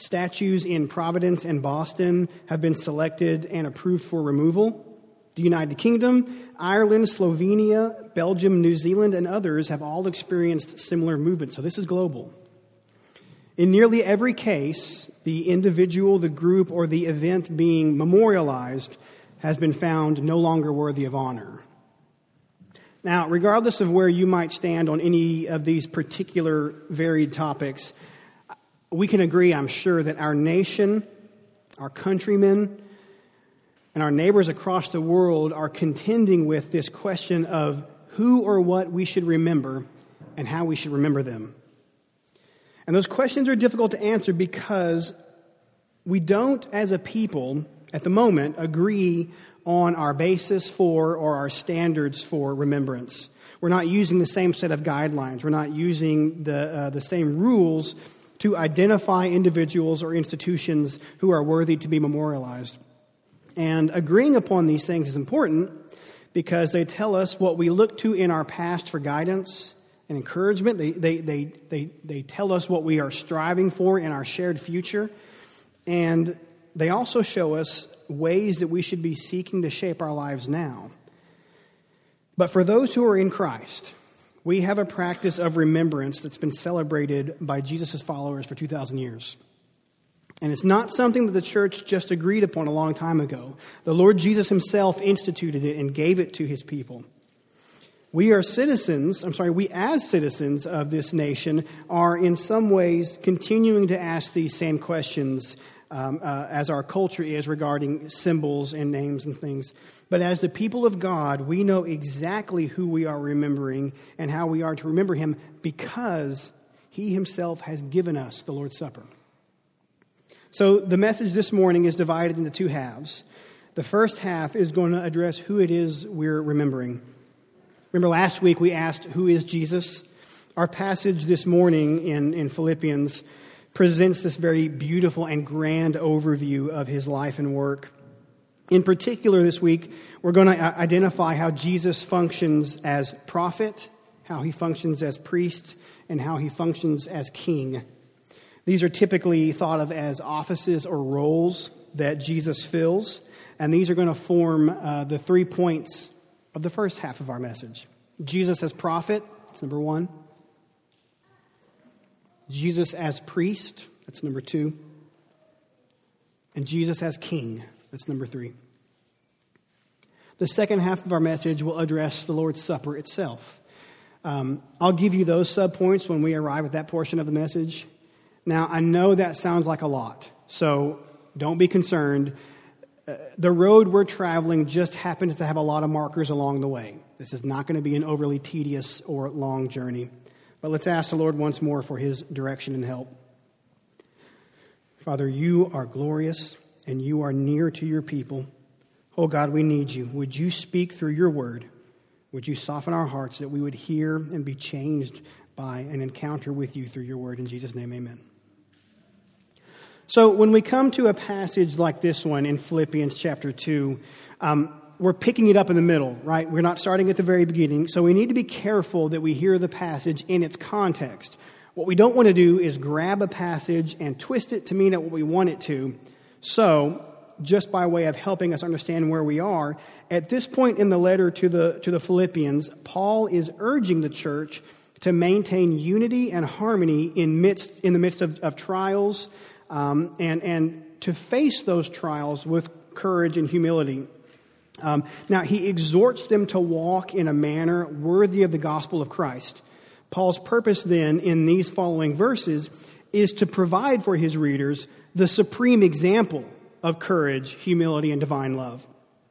Statues in Providence and Boston have been selected and approved for removal. The United Kingdom, Ireland, Slovenia, Belgium, New Zealand, and others have all experienced similar movements. So this is global. In nearly every case, the individual, the group, or the event being memorialized has been found no longer worthy of honor. Now, regardless of where you might stand on any of these particular varied topics, we can agree, I'm sure, that our nation, our countrymen, and our neighbors across the world are contending with this question of who or what we should remember and how we should remember them. And those questions are difficult to answer because we don't, as a people, at the moment, agree on our basis for or our standards for remembrance. We're not using the same set of guidelines. We're not using the same rules to identify individuals or institutions who are worthy to be memorialized. And agreeing upon these things is important because they tell us what we look to in our past for guidance and encouragement. They tell us what we are striving for in our shared future. And they also show us ways that we should be seeking to shape our lives now. But for those who are in Christ, we have a practice of remembrance that's been celebrated by Jesus' followers for 2,000 years. And it's not something that the church just agreed upon a long time ago. The Lord Jesus himself instituted it and gave it to his people. We as citizens of this nation are in some ways continuing to ask these same questions as our culture is regarding symbols and names and things. But as the people of God, we know exactly who we are remembering and how we are to remember him because he himself has given us the Lord's Supper. So the message this morning is divided into two halves. The first half is going to address who it is we're remembering. Remember last week we asked, who is Jesus? Our passage this morning in Philippians presents this very beautiful and grand overview of his life and work. In particular this week, we're going to identify how Jesus functions as prophet, how he functions as priest, and how he functions as king. These are typically thought of as offices or roles that Jesus fills, and these are going to form the 3 points of the first half of our message. Jesus as prophet, that's number 1. Jesus as priest, that's number 2. And Jesus as king, that's number 3. The second half of our message will address the Lord's Supper itself. I'll give you those subpoints when we arrive at that portion of the message. Now, I know that sounds like a lot, so don't be concerned. The road we're traveling just happens to have a lot of markers along the way. This is not going to be an overly tedious or long journey. But let's ask the Lord once more for his direction and help. Father, you are glorious and you are near to your people. Oh God, we need you. Would you speak through your word? Would you soften our hearts that we would hear and be changed by an encounter with you through your word? In Jesus' name, amen. So when we come to a passage like this one in Philippians chapter 2, we're picking it up in the middle, right? We're not starting at the very beginning, so we need to be careful that we hear the passage in its context. What we don't want to do is grab a passage and twist it to mean what we want it to. So, just by way of helping us understand where we are, at this point in the letter to the Philippians, Paul is urging the church to maintain unity and harmony in the midst of trials, and to face those trials with courage and humility. Now, he exhorts them to walk in a manner worthy of the gospel of Christ. Paul's purpose then in these following verses is to provide for his readers the supreme example of courage, humility, and divine love.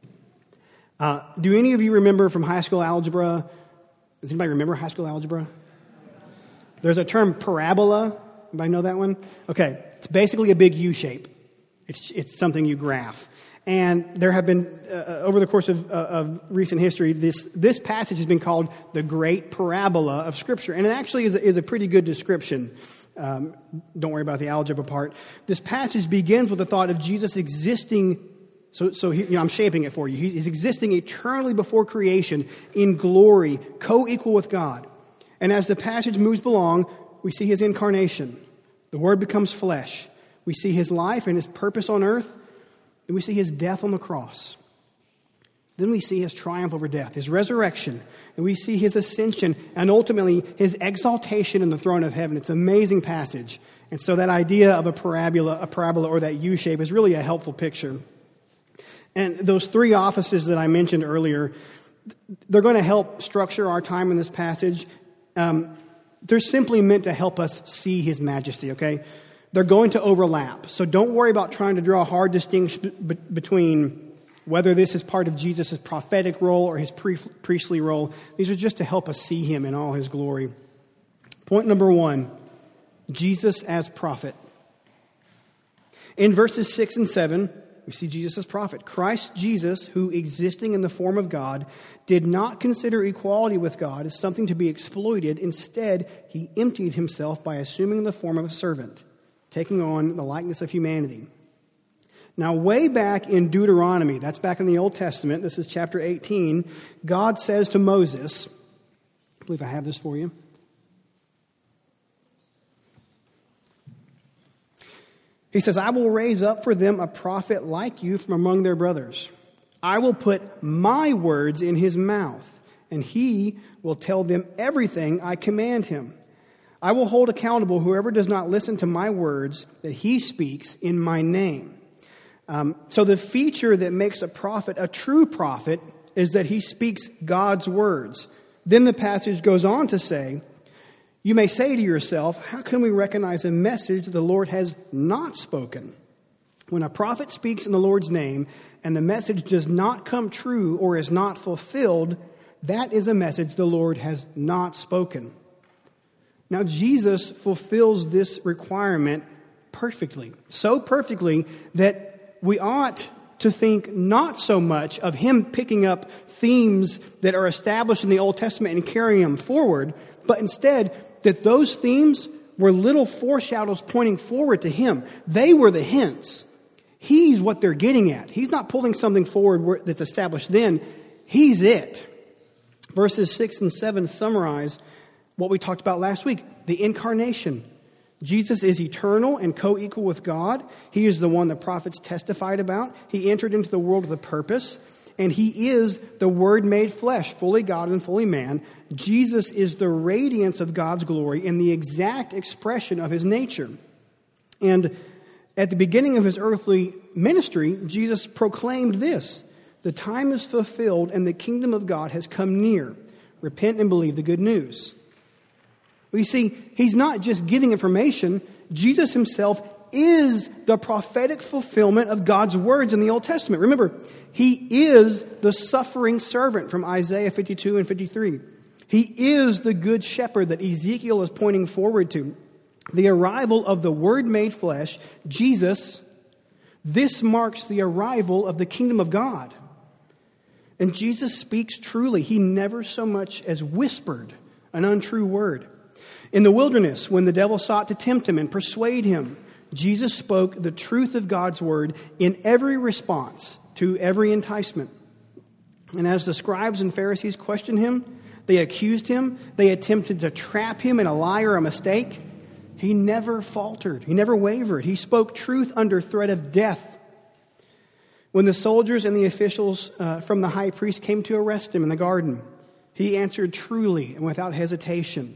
Do any of you remember from high school algebra? Does anybody remember high school algebra? There's a term parabola. Anybody know that one? Okay. It's basically a big U shape. It's something you graph. And there have been, over the course of recent history, this passage has been called the Great Parabola of Scripture. And it actually is a pretty good description. Don't worry about the algebra part. This passage begins with the thought of Jesus existing. So I'm shaping it for you. He's existing eternally before creation in glory, co-equal with God. And as the passage moves along, we see his incarnation. The Word becomes flesh. We see his life and his purpose on earth, and we see his death on the cross. Then we see his triumph over death, his resurrection, and we see his ascension, and ultimately his exaltation in the throne of heaven. It's an amazing passage. And so that idea of a parabola or that U shape is really a helpful picture. And those three offices that I mentioned earlier, they're going to help structure our time in this passage. They're simply meant to help us see his majesty, okay? They're going to overlap. So don't worry about trying to draw a hard distinction between whether this is part of Jesus' prophetic role or his priestly role. These are just to help us see him in all his glory. Point number 1, Jesus as prophet. In verses 6 and 7, we see Jesus as prophet. Christ Jesus, who existing in the form of God, did not consider equality with God as something to be exploited. Instead, he emptied himself by assuming the form of a servant, taking on the likeness of humanity. Now, way back in Deuteronomy, that's back in the Old Testament, this is chapter 18, God says to Moses, I believe I have this for you. He says, I will raise up for them a prophet like you from among their brothers. I will put my words in his mouth, and he will tell them everything I command him. I will hold accountable whoever does not listen to my words that he speaks in my name. So the feature that makes a prophet a true prophet is that he speaks God's words. Then the passage goes on to say, you may say to yourself, how can we recognize a message the Lord has not spoken? When a prophet speaks in the Lord's name and the message does not come true or is not fulfilled, that is a message the Lord has not spoken. Now, Jesus fulfills this requirement perfectly, so perfectly that we ought to think not so much of him picking up themes that are established in the Old Testament and carrying them forward, but instead that those themes were little foreshadows pointing forward to him. They were the hints. He's what they're getting at. He's not pulling something forward that's established then. He's it. Verses 6 and 7 summarize what we talked about last week, the incarnation. Jesus is eternal and co-equal with God. He is the one the prophets testified about. He entered into the world with a purpose, and he is the Word made flesh, fully God and fully man. Jesus is the radiance of God's glory and the exact expression of his nature. And at the beginning of his earthly ministry, Jesus proclaimed this: the time is fulfilled and the kingdom of God has come near. Repent and believe the good news. Well, you see, he's not just giving information. Jesus himself is the prophetic fulfillment of God's words in the Old Testament. Remember, he is the suffering servant from Isaiah 52 and 53. He is the good shepherd that Ezekiel is pointing forward to. The arrival of the Word made flesh, Jesus, this marks the arrival of the kingdom of God. And Jesus speaks truly. He never so much as whispered an untrue word. In the wilderness, when the devil sought to tempt him and persuade him, Jesus spoke the truth of God's word in every response to every enticement. And as the scribes and Pharisees questioned him, they accused him, they attempted to trap him in a lie or a mistake, he never faltered. He never wavered. He spoke truth under threat of death. When the soldiers and the officials from the high priest came to arrest him in the garden, he answered truly and without hesitation.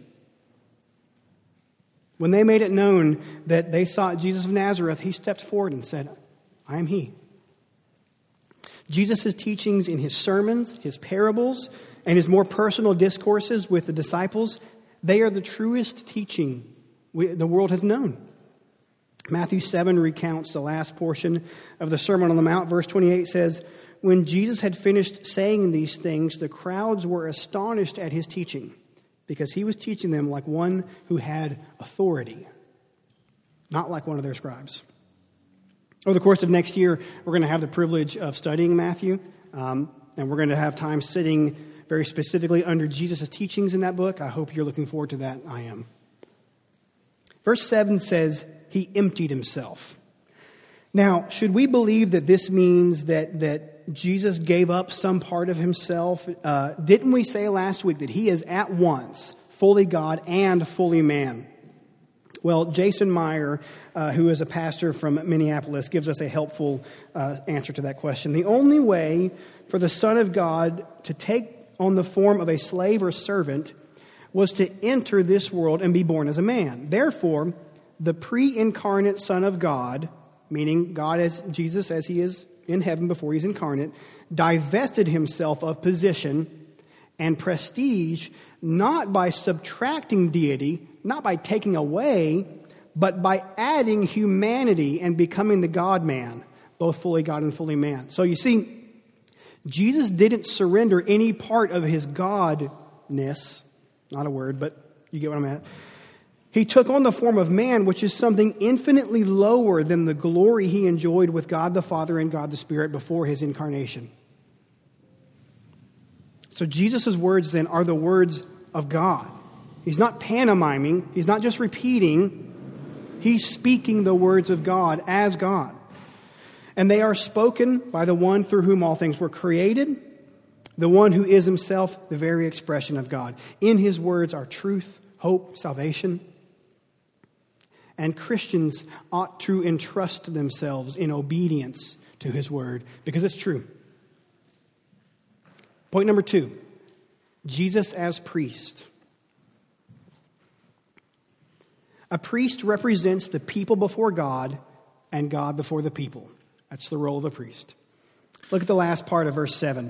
When they made it known that they sought Jesus of Nazareth, he stepped forward and said, I am he. Jesus' teachings in his sermons, his parables, and his more personal discourses with the disciples, they are the truest teaching the world has known. Matthew 7 recounts the last portion of the Sermon on the Mount. Verse 28 says, when Jesus had finished saying these things, the crowds were astonished at his teaching, because he was teaching them like one who had authority, not like one of their scribes. Over the course of next year, we're going to have the privilege of studying Matthew, and we're going to have time sitting very specifically under Jesus' teachings in that book. I hope you're looking forward to that. I am. Verse 7 says, he emptied himself. Now, should we believe that this means that Jesus gave up some part of himself? Didn't we say last week that he is at once fully God and fully man? Well, Jason Meyer, who is a pastor from Minneapolis, gives us a helpful answer to that question. The only way for the Son of God to take on the form of a slave or servant was to enter this world and be born as a man. Therefore, the pre-incarnate Son of God, meaning God as Jesus as he is in heaven before he's incarnate, divested himself of position and prestige, not by subtracting deity, not by taking away, but by adding humanity and becoming the God-man, both fully God and fully man. So you see, Jesus didn't surrender any part of his godness, not a word, but you get what I'm at. He took on the form of man, which is something infinitely lower than the glory he enjoyed with God the Father and God the Spirit before his incarnation. So Jesus' words then are the words of God. He's not pantomiming. He's not just repeating. He's speaking the words of God as God. And they are spoken by the one through whom all things were created, the one who is himself the very expression of God. In his words are truth, hope, salvation. And Christians ought to entrust themselves in obedience to his word because it's true. Point number 2, Jesus as priest. A priest represents the people before God and God before the people. That's the role of a priest. Look at the last part of verse 7.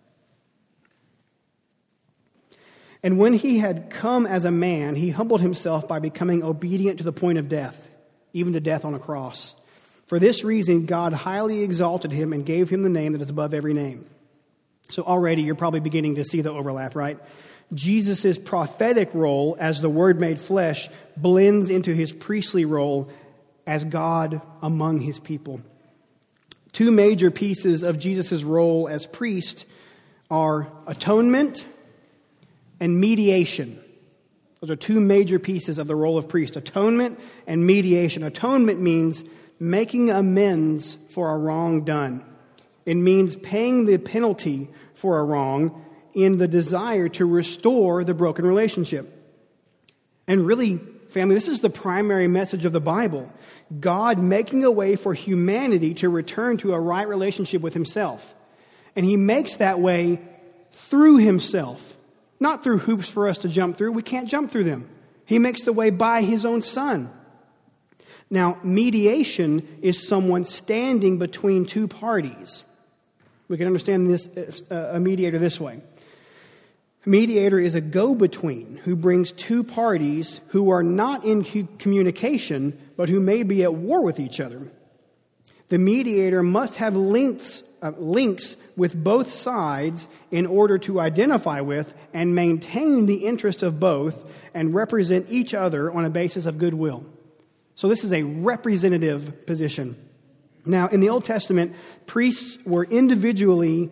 And when he had come as a man, he humbled himself by becoming obedient to the point of death, even to death on a cross. For this reason, God highly exalted him and gave him the name that is above every name. So already you're probably beginning to see the overlap, right? Jesus' prophetic role as the Word made flesh blends into his priestly role as God among his people. Two major pieces of Jesus' role as priest are atonement and mediation. Those are two major pieces of the role of priest, atonement and mediation. Atonement means making amends for a wrong done. It means paying the penalty for a wrong in the desire to restore the broken relationship. And really, family, this is the primary message of the Bible. God making a way for humanity to return to a right relationship with himself. And he makes that way through himself, not through hoops for us to jump through. We can't jump through them. He makes the way by his own Son. Now, mediation is someone standing between two parties. We can understand this a mediator this way. A mediator is a go-between who brings two parties who are not in communication, but who may be at war with each other. The mediator must have links with both sides in order to identify with and maintain the interest of both and represent each other on a basis of goodwill. So this is a representative position. Now, in the Old Testament, priests were individually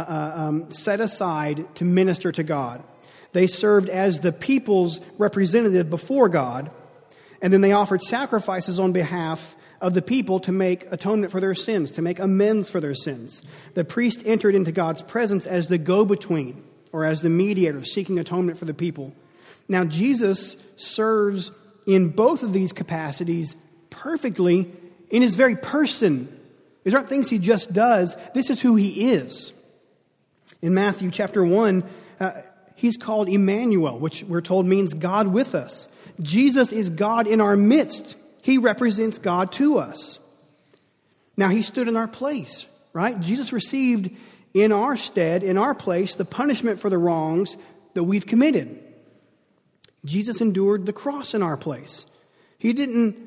set aside to minister to God. They served as the people's representative before God, and then they offered sacrifices on behalf of the people to make atonement for their sins, to make amends for their sins. The priest entered into God's presence as the go-between, or as the mediator, seeking atonement for the people. Now, Jesus serves in both of these capacities perfectly in his very person. These aren't things he just does. This is who he is. In Matthew chapter 1, he's called Emmanuel, which we're told means God with us. Jesus is God in our midst. He represents God to us. Now, he stood in our place, right? Jesus received in our stead, in our place, the punishment for the wrongs that we've committed. Jesus endured the cross in our place. He didn't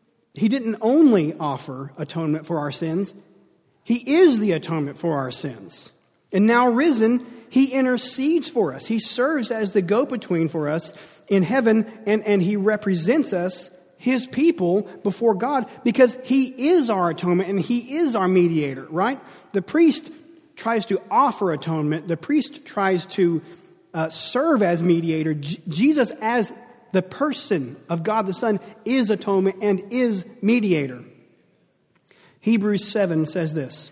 only offer atonement for our sins. He is the atonement for our sins. And now risen, he intercedes for us. He serves as the go-between for us in heaven, and he represents us, his people, before God, because he is our atonement and he is our mediator, right? The priest tries to offer atonement. The priest tries to serve as mediator. Jesus, as the person of God the Son, is atonement and is mediator. Hebrews 7 says this: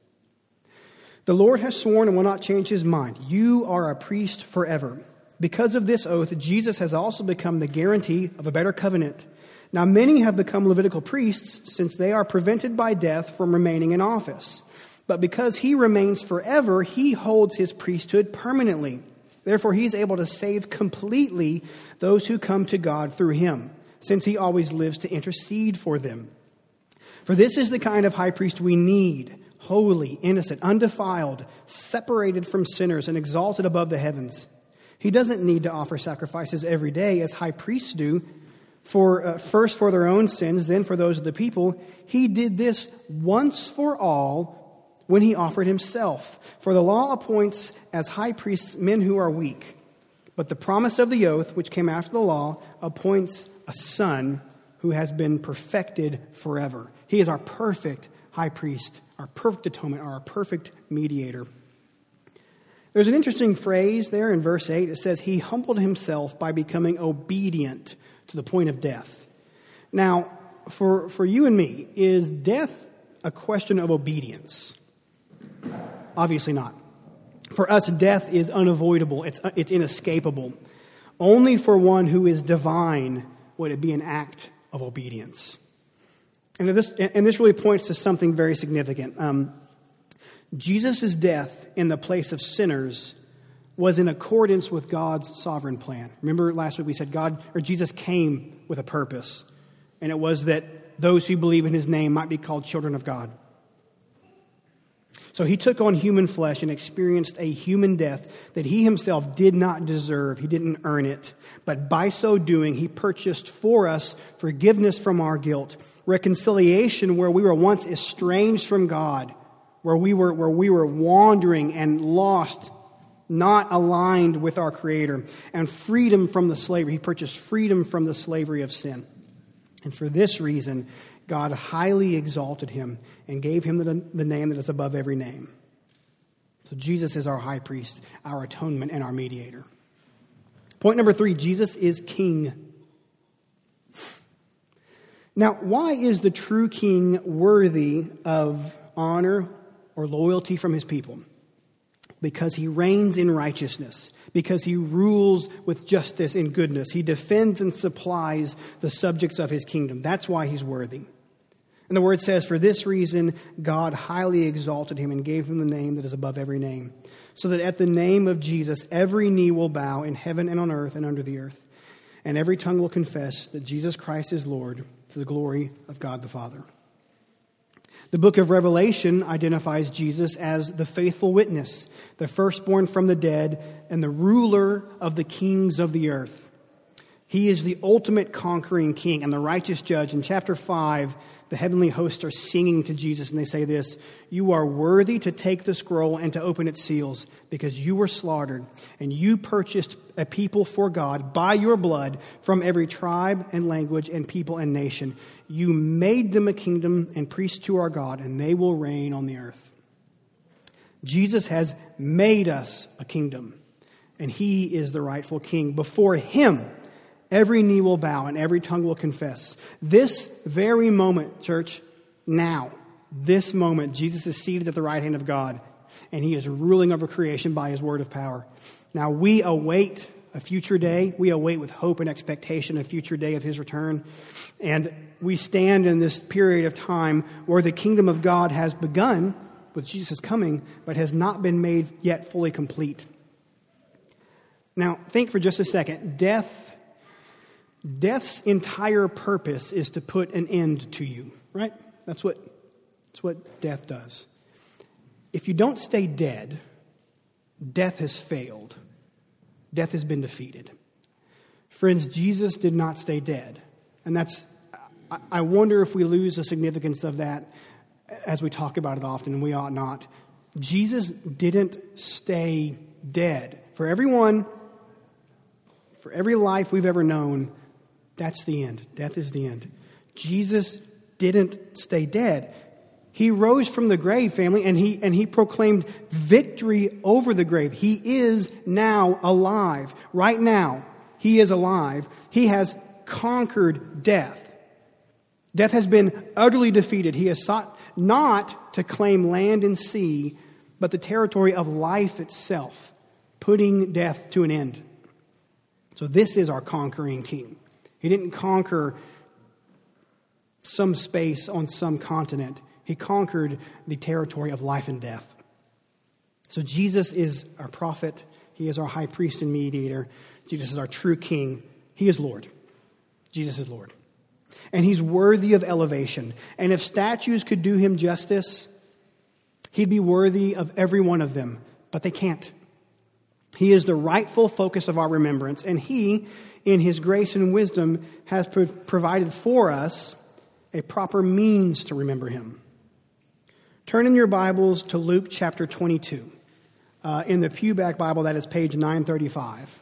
"The Lord has sworn and will not change his mind. You are a priest forever. Because of this oath, Jesus has also become the guarantee of a better covenant. Now many have become Levitical priests since they are prevented by death from remaining in office. But because he remains forever, he holds his priesthood permanently. Therefore, he's able to save completely those who come to God through him, since he always lives to intercede for them. For this is the kind of high priest we need, holy, innocent, undefiled, separated from sinners, and exalted above the heavens. He doesn't need to offer sacrifices every day as high priests do, first for their own sins, then for those of the people. He did this once for all when he offered himself. For the law appoints as high priests men who are weak. But the promise of the oath, which came after the law, appoints a son who has been perfected forever. He is our perfect high priest, our perfect atonement, our perfect mediator. There's an interesting phrase there in verse 8. It says, he humbled himself by becoming obedient to the point of death. Now, for you and me, is death a question of obedience? Obviously not. For us, death is unavoidable. It's inescapable. Only for one who is divine would it be an act of obedience. And this really points to something very significant. Jesus' death in the place of sinners was in accordance with God's sovereign plan. Remember last week we said Jesus came with a purpose, and it was that those who believe in his name might be called children of God. So he took on human flesh and experienced a human death that he himself did not deserve. He didn't earn it. But by so doing, he purchased for us forgiveness from our guilt, reconciliation where we were once estranged from God, where we were wandering and lost, not aligned with our Creator, and freedom from the slavery. He purchased freedom from the slavery of sin. And for this reason, God highly exalted him and gave him the name that is above every name. So Jesus is our high priest, our atonement, and our mediator. Point number 3, Jesus is king. Now, why is the true king worthy of honor or loyalty from his people? Because he reigns in righteousness, because he rules with justice and goodness. He defends and supplies the subjects of his kingdom. That's why he's worthy. And the word says, for this reason, God highly exalted him and gave him the name that is above every name, so that at the name of Jesus, every knee will bow in heaven and on earth and under the earth, and every tongue will confess that Jesus Christ is Lord, to the glory of God the Father. The book of Revelation identifies Jesus as the faithful witness, the firstborn from the dead, and the ruler of the kings of the earth. He is the ultimate conquering king and the righteous judge. In chapter 5, the heavenly hosts are singing to Jesus, and they say this, you are worthy to take the scroll and to open its seals, because you were slaughtered, and you purchased a people for God by your blood from every tribe and language and people and nation. You made them a kingdom and priests to our God, and they will reign on the earth. Jesus has made us a kingdom, and he is the rightful king. Before him, every knee will bow and every tongue will confess. This very moment, church, now, this moment, Jesus is seated at the right hand of God, and he is ruling over creation by his word of power. Now, we await a future day. We await with hope and expectation a future day of his return. And we stand in this period of time where the kingdom of God has begun with Jesus coming, but has not been made yet fully complete. Now, think for just a second. Death's entire purpose is to put an end to you, right? That's what death does. If you don't stay dead, death has failed. Death has been defeated. Friends, Jesus did not stay dead. And I wonder if we lose the significance of that as we talk about it often, and we ought not. Jesus didn't stay dead. For every life we've ever known, that's the end. Death is the end. Jesus didn't stay dead. He rose from the grave, family, and he proclaimed victory over the grave. He is now alive. Right now, he is alive. He has conquered death. Death has been utterly defeated. He has sought not to claim land and sea, but the territory of life itself, putting death to an end. So this is our conquering king. He didn't conquer some space on some continent. He conquered the territory of life and death. So Jesus is our prophet. He is our high priest and mediator. Jesus is our true king. He is Lord. Jesus is Lord. And he's worthy of elevation. And if statues could do him justice, he'd be worthy of every one of them. But they can't. He is the rightful focus of our remembrance. And he, in his grace and wisdom, has provided for us a proper means to remember him. Turn in your Bibles to Luke chapter 22. In the Pewback Bible, that is page 935.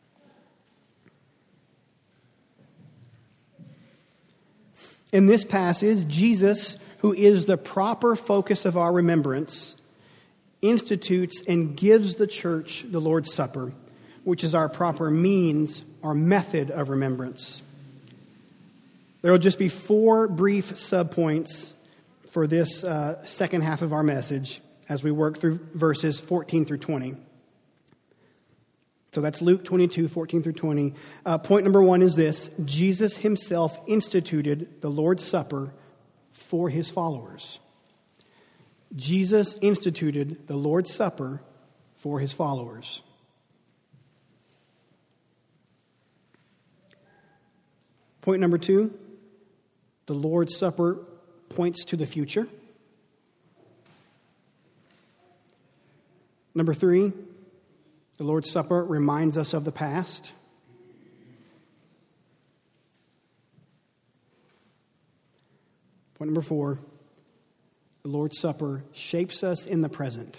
In this passage, Jesus, who is the proper focus of our remembrance, institutes and gives the church the Lord's Supper, which is our proper means, our method of remembrance. There will just be 4 brief subpoints for this second half of our message as we work through verses 14 through 20. So that's Luke 22, 14 through 20. Point number 1 is this: Jesus himself instituted the Lord's Supper for his followers. Jesus instituted the Lord's Supper for his followers. Point number 2, the Lord's Supper points to the future. Number 3, the Lord's Supper reminds us of the past. Point number 4, the Lord's Supper shapes us in the present.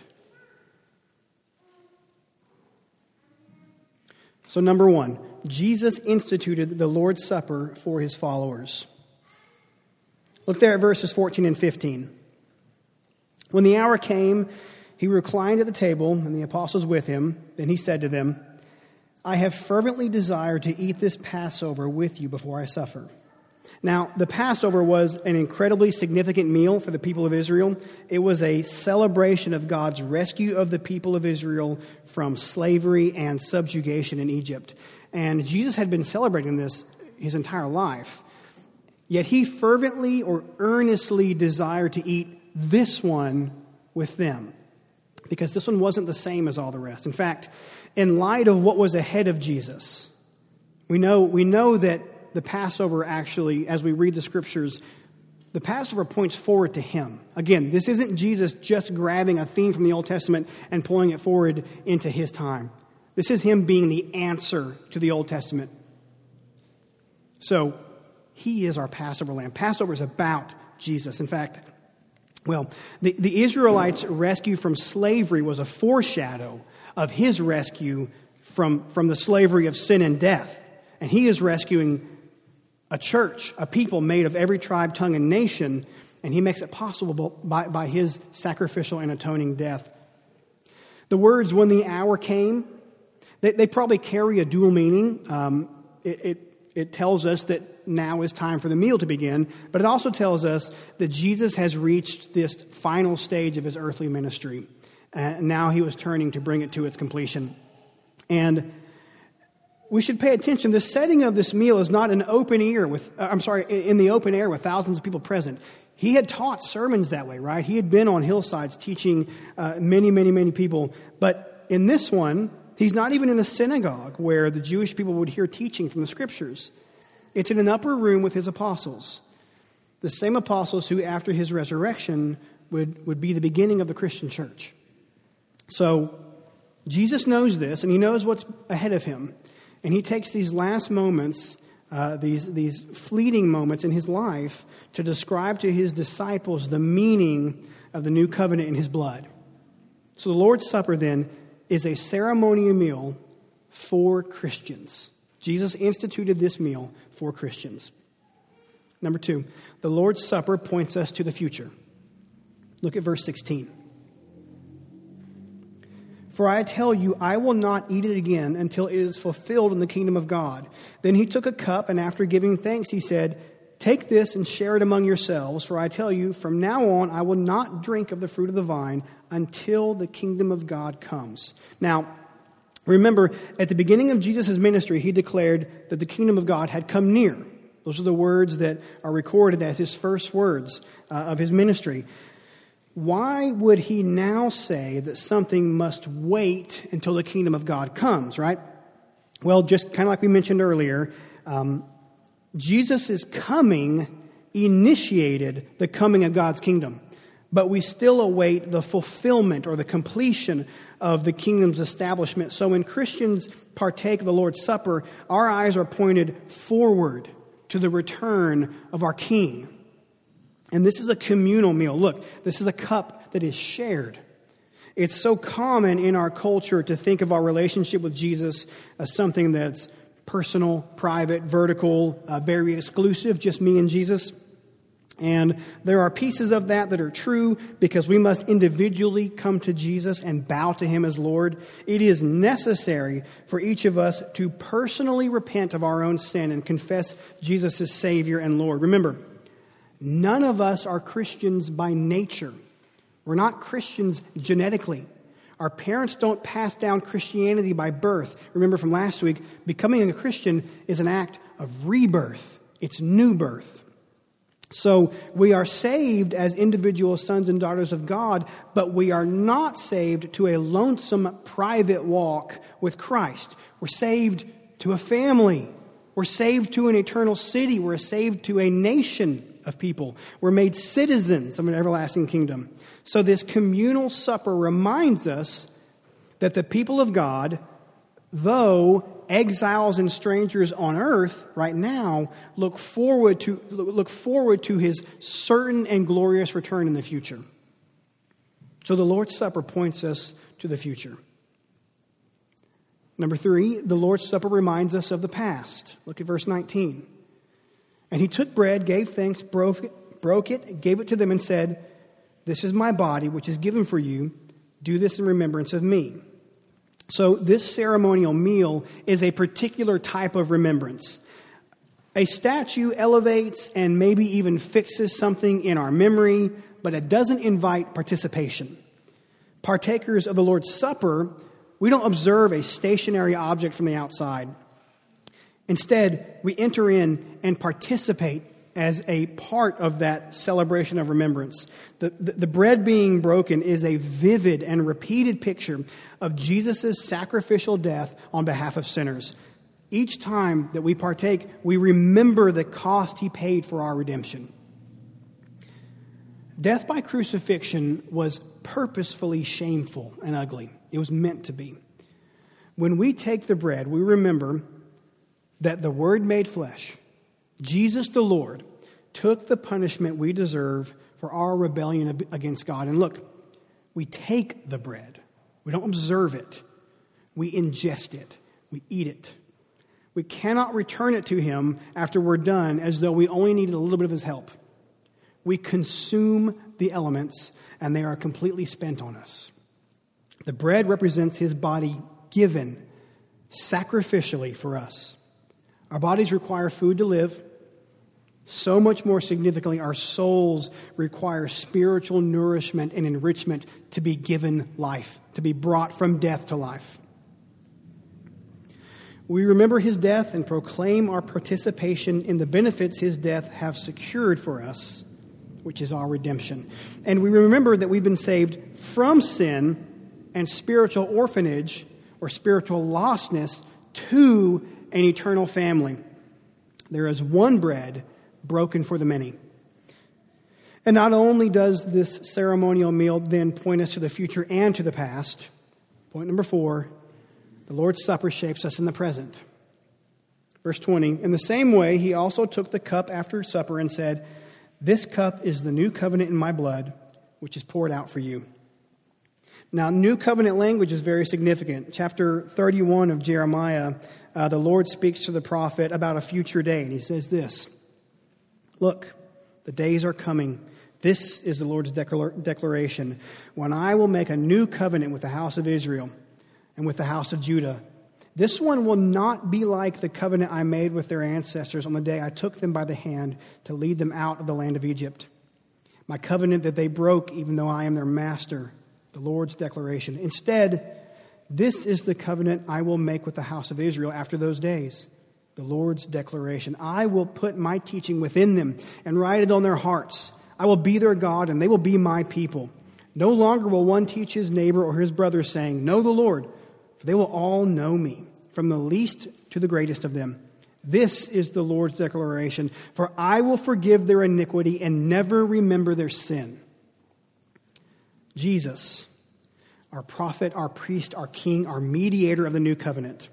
So number 1, Jesus instituted the Lord's Supper for his followers. Look there at verses 14 and 15. When the hour came, he reclined at the table, and the apostles with him. Then he said to them, I have fervently desired to eat this Passover with you before I suffer. Now, the Passover was an incredibly significant meal for the people of Israel. It was a celebration of God's rescue of the people of Israel from slavery and subjugation in Egypt. And Jesus had been celebrating this his entire life. Yet he fervently or earnestly desired to eat this one with them, because this one wasn't the same as all the rest. In fact, in light of what was ahead of Jesus, we know that the Passover actually, as we read the scriptures, the Passover points forward to him. Again, this isn't Jesus just grabbing a theme from the Old Testament and pulling it forward into his time. This is him being the answer to the Old Testament. So, he is our Passover lamb. Passover is about Jesus. In fact, the Israelites' rescue from slavery was a foreshadow of his rescue from the slavery of sin and death. And he is rescuing a church, a people made of every tribe, tongue, and nation, and he makes it possible by his sacrificial and atoning death. The words, when the hour came, they probably carry a dual meaning. It tells us that now is time for the meal to begin, but it also tells us that Jesus has reached this final stage of his earthly ministry. And now he was turning to bring it to its completion. And we should pay attention. The setting of this meal is not in the open air with thousands of people present. He had taught sermons that way, right? He had been on hillsides teaching many people. But in this one, he's not even in a synagogue where the Jewish people would hear teaching from the scriptures. It's in an upper room with his apostles. The same apostles who, after his resurrection, would be the beginning of the Christian church. So Jesus knows this, and he knows what's ahead of him. And he takes these last moments, these fleeting moments in his life, to describe to his disciples the meaning of the new covenant in his blood. So the Lord's Supper, then, is a ceremonial meal for Christians. Jesus instituted this meal for Christians. Number 2, the Lord's Supper points us to the future. Look at verse 16. For I tell you, I will not eat it again until it is fulfilled in the kingdom of God. Then he took a cup, and after giving thanks, he said, take this and share it among yourselves. For I tell you, from now on, I will not drink of the fruit of the vine until the kingdom of God comes. Now, remember, at the beginning of Jesus' ministry, he declared that the kingdom of God had come near. Those are the words that are recorded as his first words of his ministry. Why would he now say that something must wait until the kingdom of God comes, right? Well, just kind of like we mentioned earlier, Jesus' coming initiated the coming of God's kingdom. But we still await the fulfillment or the completion of the kingdom's establishment. So when Christians partake of the Lord's Supper, our eyes are pointed forward to the return of our King. And this is a communal meal. Look, this is a cup that is shared. It's so common in our culture to think of our relationship with Jesus as something that's personal, private, vertical, very exclusive, just me and Jesus. And there are pieces of that are true because we must individually come to Jesus and bow to him as Lord. It is necessary for each of us to personally repent of our own sin and confess Jesus as Savior and Lord. Remember, none of us are Christians by nature. We're not Christians genetically. Our parents don't pass down Christianity by birth. Remember from last week, becoming a Christian is an act of rebirth. It's new birth. So we are saved as individual sons and daughters of God, but we are not saved to a lonesome private walk with Christ. We're saved to a family. We're saved to an eternal city. We're saved to a nation of people. We're made citizens of an everlasting kingdom. So this communal supper reminds us that the people of God, though exiles and strangers on earth right now, look forward to his certain and glorious return in the future. So the Lord's Supper points us to the future. Number 3, the Lord's Supper reminds us of the past. Look at verse 19. And he took bread, gave thanks, broke it, gave it to them, and said, "This is my body, which is given for you. Do this in remembrance of me." So this ceremonial meal is a particular type of remembrance. A statue elevates and maybe even fixes something in our memory, but it doesn't invite participation. Partakers of the Lord's Supper, we don't observe a stationary object from the outside. Instead, we enter in and participate as a part of that celebration of remembrance. The bread being broken is a vivid and repeated picture of Jesus' sacrificial death on behalf of sinners. Each time that we partake, we remember the cost he paid for our redemption. Death by crucifixion was purposefully shameful and ugly. It was meant to be. When we take the bread, we remember that the Word made flesh, Jesus the Lord, took the punishment we deserve for our rebellion against God. And look, we take the bread. We don't observe it. We ingest it. We eat it. We cannot return it to him after we're done as though we only needed a little bit of his help. We consume the elements and they are completely spent on us. The bread represents his body given sacrificially for us. Our bodies require food to live. So much more significantly, our souls require spiritual nourishment and enrichment to be given life, to be brought from death to life. We remember his death and proclaim our participation in the benefits his death have secured for us, which is our redemption. And we remember that we've been saved from sin and spiritual orphanage or spiritual lostness to an eternal family. There is one bread broken for the many. And not only does this ceremonial meal then point us to the future and to the past, point number 4, the Lord's Supper shapes us in the present. Verse 20, in the same way, he also took the cup after supper and said, "This cup is the new covenant in my blood, which is poured out for you." Now, new covenant language is very significant. Chapter 31 of Jeremiah, the Lord speaks to the prophet about a future day, and he says this, "Look, the days are coming. This is the Lord's declaration, when I will make a new covenant with the house of Israel and with the house of Judah. This one will not be like the covenant I made with their ancestors on the day I took them by the hand to lead them out of the land of Egypt. My covenant that they broke, even though I am their master." The Lord's declaration. "Instead, this is the covenant I will make with the house of Israel after those days. the Lord's declaration. I will put my teaching within them and write it on their hearts. I will be their God, and they will be my people. No longer will one teach his neighbor or his brother, saying, know the Lord, for they will all know me, from the least to the greatest of them. This is the Lord's declaration, for I will forgive their iniquity and never remember their sin. Jesus, our prophet, our priest, our king, our mediator of the new covenant.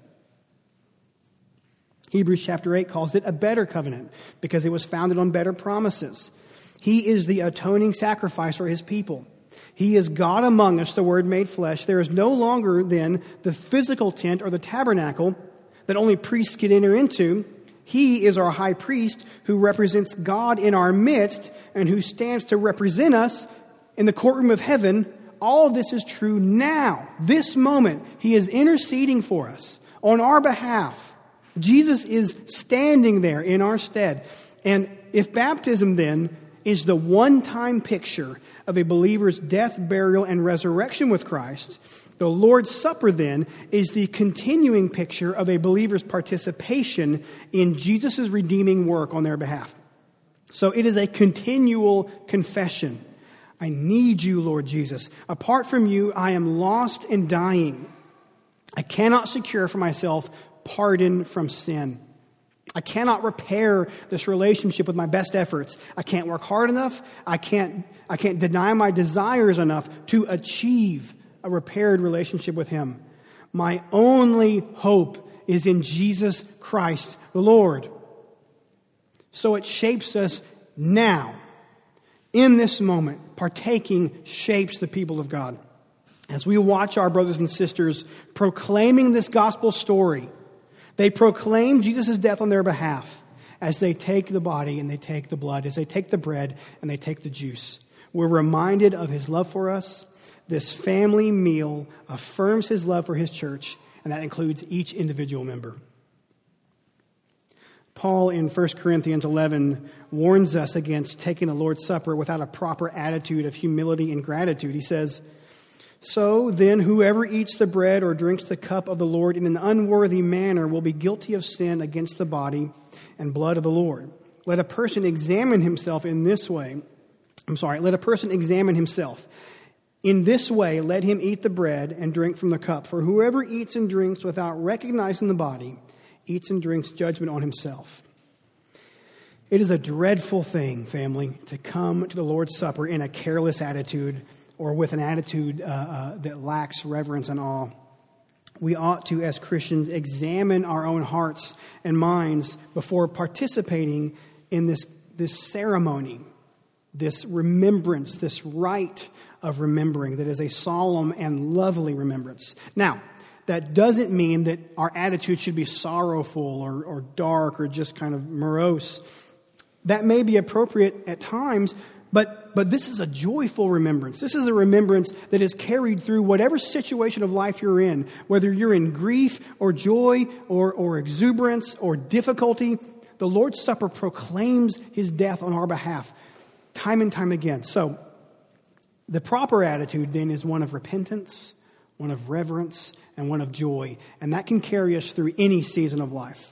Hebrews chapter 8 calls it a better covenant because it was founded on better promises. He is the atoning sacrifice for his people. He is God among us, the Word made flesh. There is no longer then the physical tent or the tabernacle that only priests could enter into. He is our high priest who represents God in our midst and who stands to represent us in the courtroom of heaven. All of this is true now, this moment. He is interceding for us on our behalf. Jesus is standing there in our stead. And if baptism then is the one-time picture of a believer's death, burial, and resurrection with Christ, the Lord's Supper then is the continuing picture of a believer's participation in Jesus' redeeming work on their behalf. So it is a continual confession. I need you, Lord Jesus. Apart from you, I am lost and dying. I cannot secure for myself pardon from sin. I cannot repair this relationship with my best efforts. I can't work hard enough. I can't deny my desires enough to achieve a repaired relationship with him. My only hope is in Jesus Christ the Lord. So it shapes us now. In this moment, partaking shapes the people of God. As we watch our brothers and sisters proclaiming this gospel story, they proclaim Jesus' death on their behalf as they take the body and they take the blood, as they take the bread and they take the juice. We're reminded of his love for us. This family meal affirms his love for his church, and that includes each individual member. Paul in 1 Corinthians 11 warns us against taking the Lord's Supper without a proper attitude of humility and gratitude. He says, so then whoever eats the bread or drinks the cup of the Lord in an unworthy manner will be guilty of sin against the body and blood of the Lord. Let a person examine himself in this way. Let a person examine himself. In this way, let him eat the bread and drink from the cup. For whoever eats and drinks without recognizing the body eats and drinks judgment on himself. It is a dreadful thing, family, to come to the Lord's Supper in a careless attitude or with an attitude that lacks reverence and awe. We ought to, as Christians, examine our own hearts and minds before participating in this ceremony, this remembrance, this rite of remembering that is a solemn and lovely remembrance. Now, that doesn't mean that our attitude should be sorrowful or dark or just kind of morose. That may be appropriate at times, but this is a joyful remembrance. This is a remembrance that is carried through whatever situation of life you're in, whether you're in grief or joy or exuberance or difficulty. The Lord's Supper proclaims his death on our behalf time and time again. So the proper attitude then is one of repentance, one of reverence, and one of joy. And that can carry us through any season of life.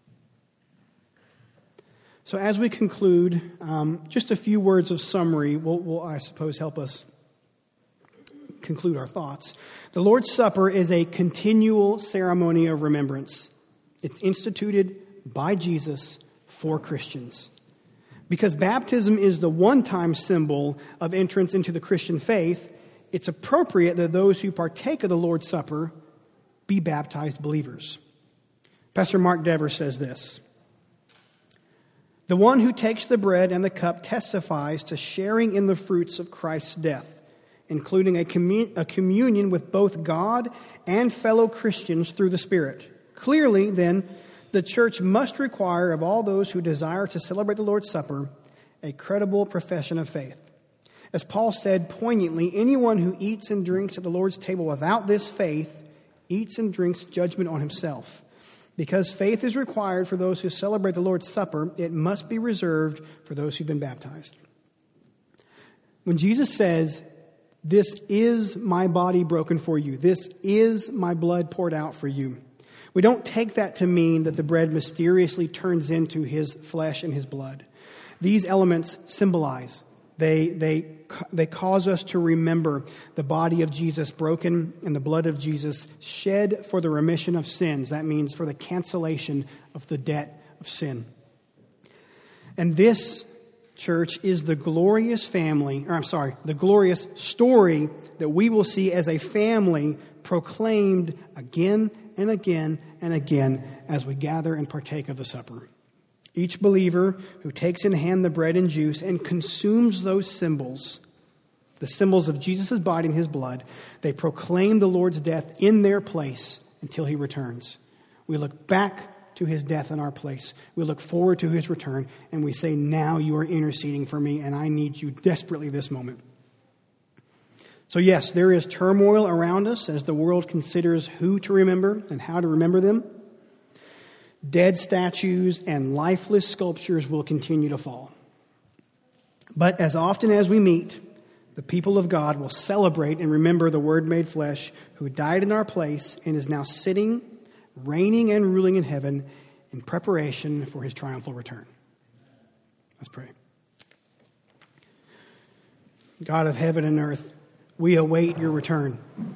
So as we conclude, just a few words of summary will, I suppose, help us conclude our thoughts. The Lord's Supper is a continual ceremony of remembrance. It's instituted by Jesus for Christians. Because baptism is the one-time symbol of entrance into the Christian faith, it's appropriate that those who partake of the Lord's Supper be baptized believers. Pastor Mark Dever says this: the one who takes the bread and the cup testifies to sharing in the fruits of Christ's death, including a communion with both God and fellow Christians through the Spirit. Clearly, then, the church must require of all those who desire to celebrate the Lord's Supper a credible profession of faith. As Paul said poignantly, anyone who eats and drinks at the Lord's table without this faith eats and drinks judgment on himself. Because faith is required for those who celebrate the Lord's Supper, it must be reserved for those who've been baptized. When Jesus says, "This is my body broken for you. This is my blood poured out for you," We don't take that to mean that the bread mysteriously turns into his flesh and his blood. These elements symbolize, they cause us to remember the body of Jesus broken and the blood of Jesus shed for the remission of sins. That means for the cancellation of the debt of sin. And this, church, is the glorious the glorious story that we will see as a family proclaimed again and again and again as we gather and partake of the supper. Each believer who takes in hand the bread and juice and consumes those symbols, the symbols of Jesus' body and his blood, they proclaim the Lord's death in their place until he returns. We look back to his death in our place. We look forward to his return, and we say, now you are interceding for me, and I need you desperately this moment. So yes, there is turmoil around us as the world considers who to remember and how to remember them. Dead statues and lifeless sculptures will continue to fall. But as often as we meet, the people of God will celebrate and remember the Word made flesh who died in our place and is now sitting, reigning and ruling in heaven in preparation for his triumphal return. Let's pray. God of heaven and earth, we await your return.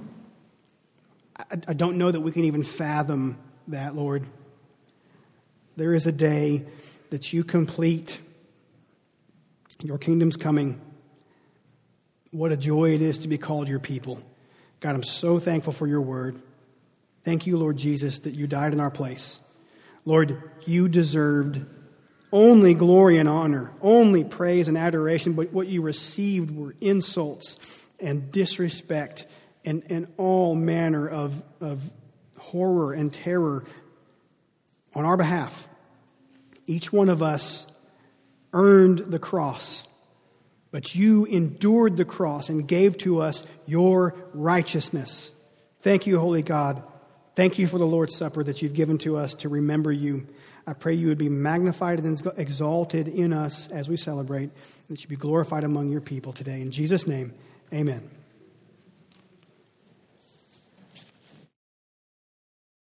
I don't know that we can even fathom that, Lord. There is a day that you complete. Your kingdom's coming. What a joy it is to be called your people. God, I'm so thankful for your word. Thank you, Lord Jesus, that you died in our place. Lord, you deserved only glory and honor, only praise and adoration, but what you received were insults and disrespect and all manner of horror and terror on our behalf. Each one of us earned the cross, but you endured the cross and gave to us your righteousness. Thank you, Holy God. Thank you for the Lord's Supper that you've given to us to remember you. I pray you would be magnified and exalted in us as we celebrate, that you be glorified among your people today. In Jesus' name, amen.